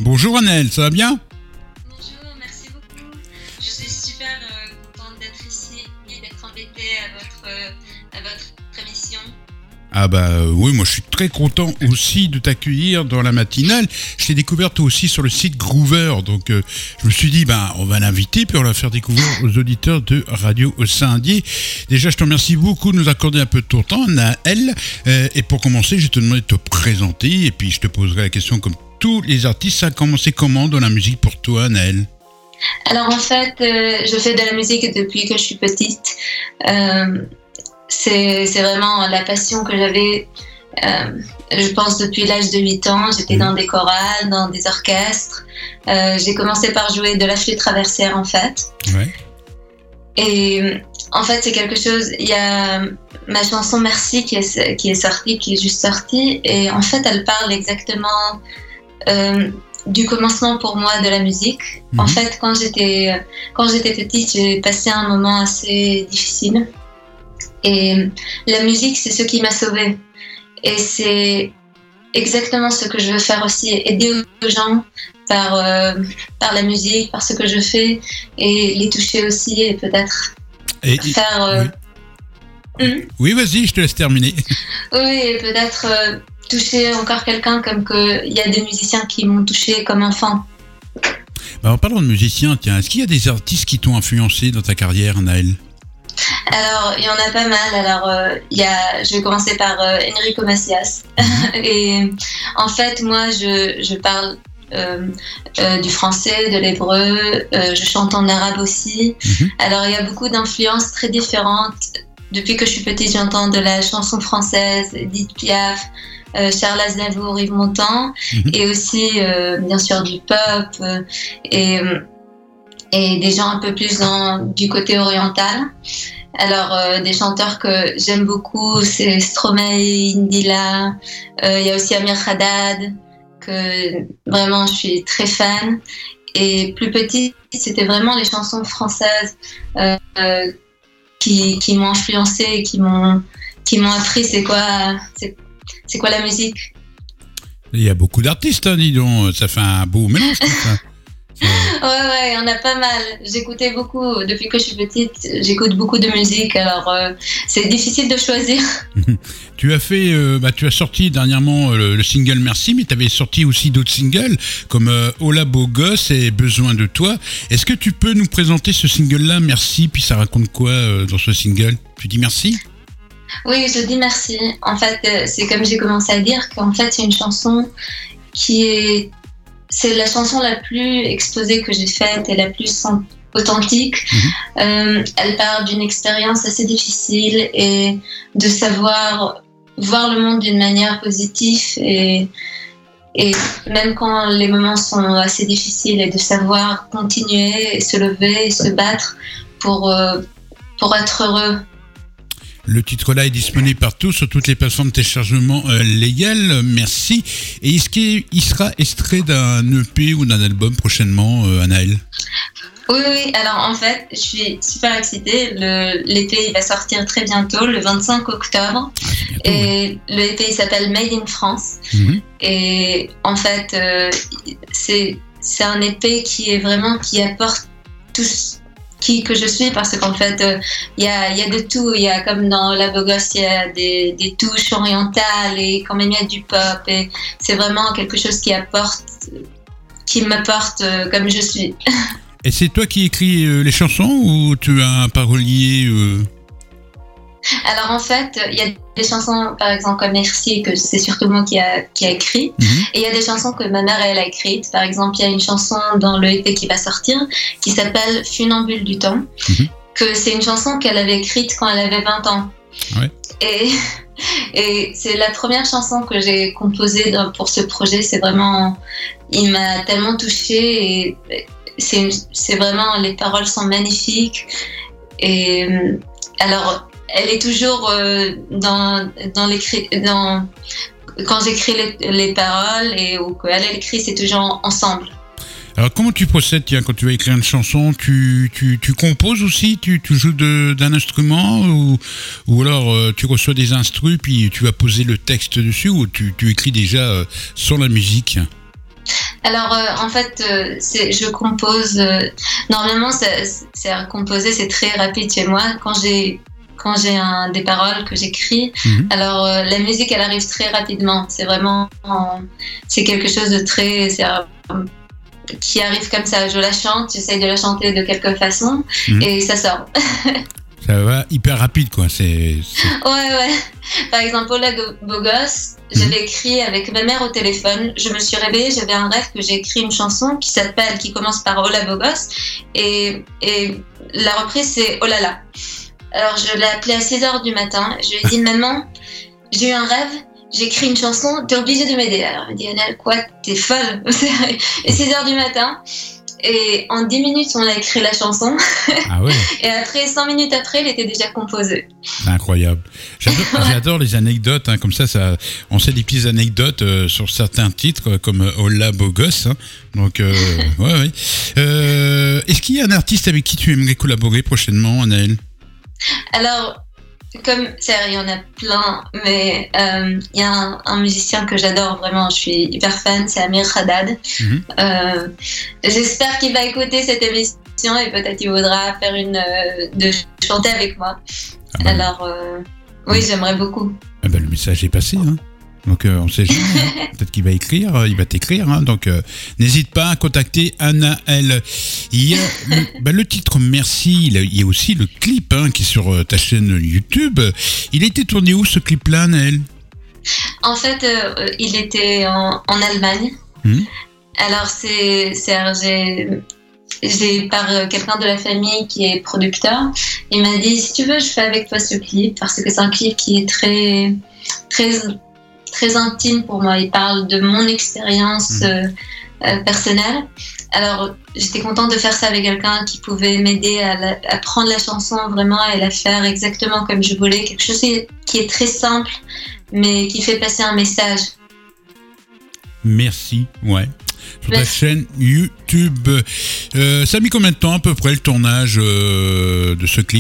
Bonjour Annelle, ça va bien? Bonjour, merci beaucoup. Je suis super contente d'être ici et d'être invitée à votre émission. Ah bah oui, moi je suis très content aussi de t'accueillir dans la matinale. Je t'ai découverte aussi sur le site Groover, donc je me suis dit on va l'inviter puis on va la faire découvrir aux auditeurs de Radio Saint-Dié. Déjà je te remercie beaucoup de nous accorder un peu de ton temps, Naël. Et pour commencer, je vais te demander de te présenter et puis je te poserai la question comme tous les artistes. Ça a commencé comment dans la musique pour toi, Naël? Alors en fait, je fais de la musique depuis que je suis petite. C'est vraiment la passion que j'avais, je pense, depuis l'âge de 8 ans. J'étais dans des chorales, dans des orchestres. J'ai commencé par jouer de la flûte traversière, en fait. Ouais. Et en fait, c'est quelque chose... Il y a ma chanson Merci qui est sortie, qui est juste sortie. Et en fait, elle parle exactement du commencement pour moi de la musique. En fait, quand j'étais petite, j'ai passé un moment assez difficile. Et la musique, c'est ce qui m'a sauvée. Et c'est exactement ce que je veux faire aussi, aider aux gens par la musique, par ce que je fais, et les toucher aussi, et peut-être faire... Oui, vas-y, je te laisse terminer. Oui, et peut-être toucher encore quelqu'un, comme qu'il y a des musiciens qui m'ont touché comme enfant. En parlant de musiciens, tiens, est-ce qu'il y a des artistes qui t'ont influencé dans ta carrière, Naël? Alors, il y en a pas mal. Alors, je vais commencer par Enrico Macias. Et en fait, moi, je parle du français, de l'hébreu, je chante en arabe aussi. Alors, il y a beaucoup d'influences très différentes. Depuis que je suis petite, j'entends de la chanson française, Edith Piaf, Charles Aznavour, Yves Montand, et aussi, bien sûr, du pop et des gens un peu plus du côté oriental. Alors, des chanteurs que j'aime beaucoup, c'est Stromae, Indila, il y a aussi Amir Haddad, que vraiment je suis très fan. Et plus petite, c'était vraiment les chansons françaises qui m'ont influencée et qui m'ont appris c'est quoi la musique. Il y a beaucoup d'artistes, hein, dis donc, ça fait un beau mélange tout ça. Ouais, il y en a pas mal. J'écoutais beaucoup, depuis que je suis petite, j'écoute beaucoup de musique, alors c'est difficile de choisir. Tu as sorti dernièrement le single Merci, mais tu avais sorti aussi d'autres singles comme Hola beau gosse et Besoin de toi. Est-ce que tu peux nous présenter ce single-là, Merci, puis ça raconte quoi dans ce single? Tu dis merci? Oui, je dis merci. En fait, c'est comme j'ai commencé à dire, qu'en fait c'est une chanson c'est la chanson la plus exposée que j'ai faite et la plus authentique. Elle parle d'une expérience assez difficile et de savoir voir le monde d'une manière positive et même quand les moments sont assez difficiles, et de savoir continuer et se lever et se battre pour être heureux. Le titre là est disponible partout sur toutes les plateformes de téléchargement légales. Merci. Et est-ce qu'il sera extrait d'un EP ou d'un album prochainement, Anaël? Oui. Alors en fait, je suis super excitée. L'EP il va sortir très bientôt, le 25 octobre. Et le EP il s'appelle Made in France. Et en fait, c'est un EP qui apporte tout que je suis, parce qu'en fait il y a de tout. Il y a, comme dans La Beau Gosse, il y a des touches orientales et quand même il y a du pop, et c'est vraiment quelque chose qui m'apporte comme je suis. Et c'est toi qui écris les chansons ou tu as un parolier Alors en fait, il y a des chansons par exemple comme Merci, que c'est surtout moi qui a écrit. Et il y a des chansons que ma mère elle a écrites. Par exemple, il y a une chanson dans le EP qui va sortir qui s'appelle Funambule du temps, que c'est une chanson qu'elle avait écrite quand elle avait 20 ans. Ouais. Et c'est la première chanson que j'ai composée pour ce projet. C'est vraiment, il m'a tellement touchée, et c'est vraiment, les paroles sont magnifiques. Et alors elle est toujours quand j'écris les paroles, ou qu'elle écrit, c'est toujours ensemble. Alors comment tu procèdes, tiens, quand tu vas écrire une chanson? Tu composes aussi? Tu joues d'un instrument, ou alors tu reçois des instrus puis tu vas poser le texte dessus, ou tu écris déjà sans la musique? Alors, en fait, je compose. Normalement, c'est à composer, c'est très rapide chez moi. Quand j'ai des paroles que j'écris, alors la musique, elle arrive très rapidement. C'est vraiment, c'est quelque chose de très, qui arrive comme ça. Je la chante, j'essaye de la chanter de quelque façon, et ça sort. Ça va hyper rapide, quoi. Ouais. Par exemple, Ola Beau Gosse, j'avais écrit avec ma mère au téléphone. Je me suis réveillée, j'avais un rêve que j'ai écrit une chanson qui commence par Ola Beau Gosse, et la reprise c'est Oh là là. Alors je l'ai appelée à 6h du matin. Je lui ai dit maman, j'ai eu un rêve, j'ai écrit une chanson, t'es obligée de m'aider. Alors elle me dit Annelle, quoi, t'es folle. Et 6h du matin. Et en 10 minutes, on a écrit la chanson. Ah ouais. Et après, 100 minutes après, elle était déjà composée. C'est incroyable. J'adore les anecdotes, hein, comme ça, on sait des petites anecdotes sur certains titres, comme Hola Beau Gosse. Hein. Donc, ouais. Est-ce qu'il y a un artiste avec qui tu aimerais collaborer prochainement, Anaëlle ? Alors, comme ça, il y en a plein, mais il y a un musicien que j'adore vraiment, je suis hyper fan, c'est Amir Haddad. J'espère qu'il va écouter cette émission et peut-être il voudra faire de chanter avec moi. Alors, oui, j'aimerais beaucoup. Le message est passé, hein. Donc on sait jamais, hein. Peut-être qu'il va il va t'écrire, hein. Donc n'hésite pas à contacter Anaëlle. Il y a le titre Merci, il y a aussi le clip, hein, qui est sur ta chaîne YouTube. Il a été tourné où ce clip-là, Anaëlle ? En fait, il était en Allemagne. Alors j'ai par quelqu'un de la famille qui est producteur. Il m'a dit si tu veux, je fais avec toi ce clip parce que c'est un clip qui est très très intime pour moi. Il parle de mon expérience personnelle. Alors, j'étais contente de faire ça avec quelqu'un qui pouvait m'aider à prendre la chanson vraiment et la faire exactement comme je voulais. Quelque chose qui est très simple, mais qui fait passer un message. Merci, ouais. Sur ta chaîne YouTube. Ça a mis combien de temps à peu près le tournage de ce clip ?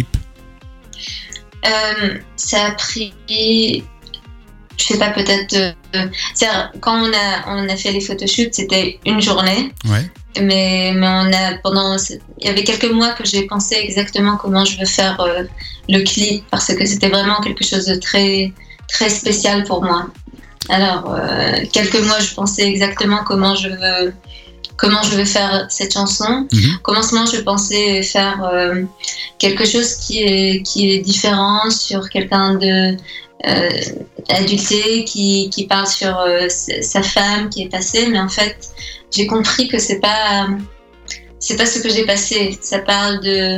Ça a pris... Je sais pas, peut-être... quand on a fait les photoshoots, c'était une journée. Ouais. Mais il y avait quelques mois que j'ai pensé exactement comment je veux faire le clip parce que c'était vraiment quelque chose de très, très spécial pour moi. Alors, quelques mois, je pensais exactement comment je veux faire cette chanson. Au commencement, je pensais faire quelque chose qui est différent sur quelqu'un de adulté qui parle sur sa femme qui est passée, mais en fait j'ai compris que c'est pas ce que j'ai passé. Ça parle de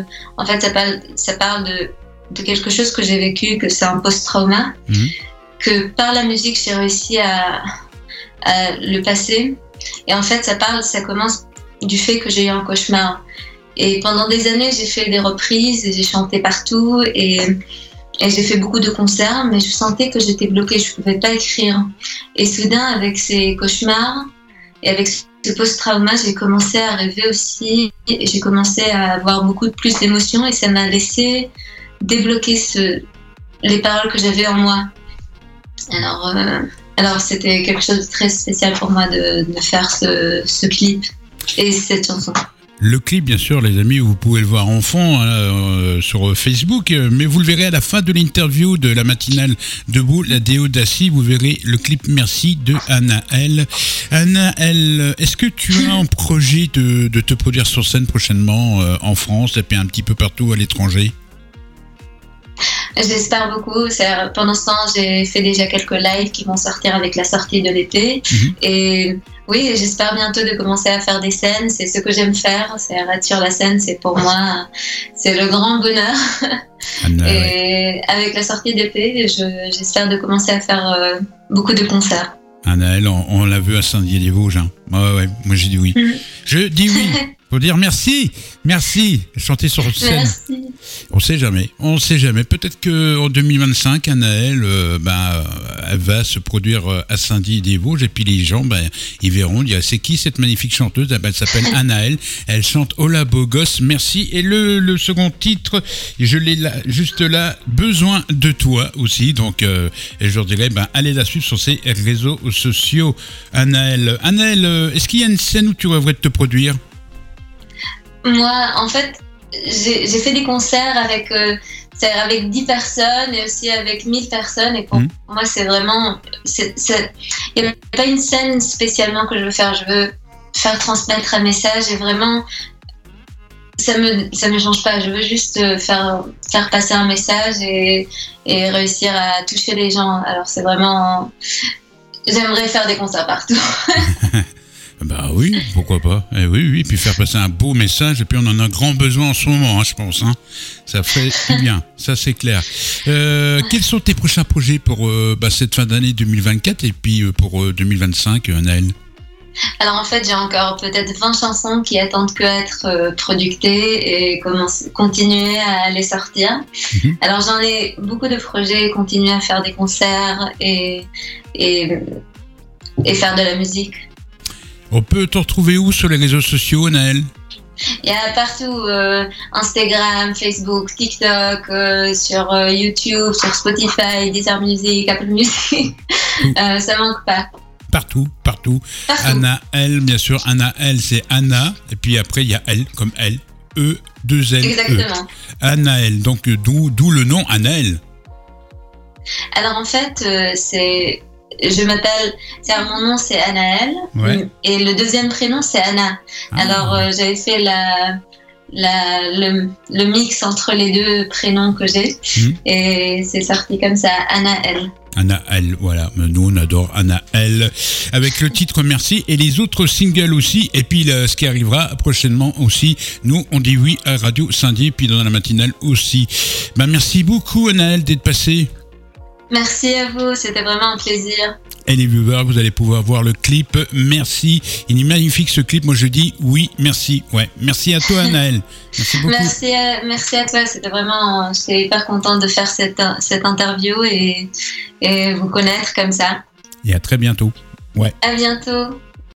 quelque chose que j'ai vécu, que c'est un post-trauma, que par la musique j'ai réussi à le passer. Et en fait ça commence du fait que j'ai eu un cauchemar. Et pendant des années j'ai fait des reprises et j'ai chanté partout et j'ai fait beaucoup de concerts, mais je sentais que j'étais bloquée, je ne pouvais pas écrire. Et soudain, avec ces cauchemars et avec ce post-trauma, j'ai commencé à rêver aussi. Et j'ai commencé à avoir beaucoup plus d'émotions et ça m'a laissé débloquer les paroles que j'avais en moi. Alors c'était quelque chose de très spécial pour moi de faire ce clip et cette chanson. Le clip, bien sûr, les amis, vous pouvez le voir en fond sur Facebook, mais vous le verrez à la fin de l'interview de la matinale debout, la Déo d'Assis, vous verrez le clip Merci de Anaëlle. Anaëlle, est-ce que tu as un projet de te produire sur scène prochainement en France et puis un petit peu partout à l'étranger ? J'espère beaucoup. Pendant ce temps, j'ai fait déjà quelques lives qui vont sortir avec la sortie de l'été. Et oui, j'espère bientôt de commencer à faire des scènes. C'est ce que j'aime faire. C'est être sur la scène, c'est pour moi, c'est le grand bonheur. Et avec la sortie d'été, j'espère de commencer à faire beaucoup de concerts. Anaëlle, on l'a vu à Saint-Dié-des-Vosges. Hein. Ouais, moi j'ai dit oui. Je dis oui. Faut dire merci, chanter sur scène. Merci. On sait jamais. Peut-être qu'en 2025, Anaëlle, elle va se produire à Saint-Dié-des-Vosges et puis les gens, ils verront, ils diront, c'est qui cette magnifique chanteuse ? Elle s'appelle Anaëlle, elle chante Hola Beau Gosse, merci. Et le second titre, je l'ai là, juste là, Besoin de toi aussi. Donc, et je leur dirais, allez la suivre sur ses réseaux sociaux. Anaëlle, est-ce qu'il y a une scène où tu rêverais de te produire? Moi, en fait, j'ai fait des concerts avec 10 personnes et aussi avec 1000 personnes. Et pour moi, c'est vraiment... Il n'y a pas une scène spécialement que je veux faire. Je veux faire transmettre un message et vraiment... Ça me change pas. Je veux juste faire passer un message et réussir à toucher les gens. Alors, c'est vraiment... J'aimerais faire des concerts partout. Bah oui, pourquoi pas. Oui, puis faire passer un beau message, et puis on en a grand besoin en ce moment, je pense. Ça fait du bien, ça c'est clair. Quels sont tes prochains projets pour cette fin d'année 2024 et puis pour 2025, Anaëlle? Alors en fait, j'ai encore peut-être 20 chansons qui attendent que être productées et continuer à les sortir. Alors j'en ai beaucoup de projets, continuer à faire des concerts et faire de la musique. On peut te retrouver où sur les réseaux sociaux, Anaëlle? Il y a partout, Instagram, Facebook, TikTok, sur YouTube, sur Spotify, Deezer Music, Apple Music. Ça manque pas. Partout. Anaëlle, bien sûr. Anaëlle, c'est Anna. Et puis après, il y a L comme L. E, 2 L. Exactement. Anaëlle. Donc, d'où le nom Anaëlle. Alors, en fait, mon nom, c'est Anaëlle. Ouais. Et le deuxième prénom, c'est Anna. Alors, j'avais fait le mix entre les deux prénoms que j'ai. Et c'est sorti comme ça, Anaëlle. Anaëlle, voilà. Nous, on adore Anaëlle. Avec le titre Merci et les autres singles aussi. Et puis, ce qui arrivera prochainement aussi. Nous, on dit oui à Radio Saint-Dié, puis dans la matinale aussi. Merci beaucoup, Anaëlle, d'être passée. Merci à vous, c'était vraiment un plaisir. Et les viewers, vous allez pouvoir voir le clip. Merci. Il est magnifique ce clip. Moi, je dis oui, merci. Ouais, merci à toi, Anaëlle. Merci beaucoup. Merci à toi. C'était vraiment, j'étais hyper contente de faire cette interview et vous connaître comme ça. Et à très bientôt. Ouais. À bientôt.